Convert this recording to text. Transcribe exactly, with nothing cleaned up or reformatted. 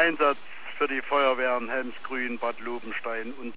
Einsatz für die Feuerwehren Helmsgrün, Bad Lobenstein und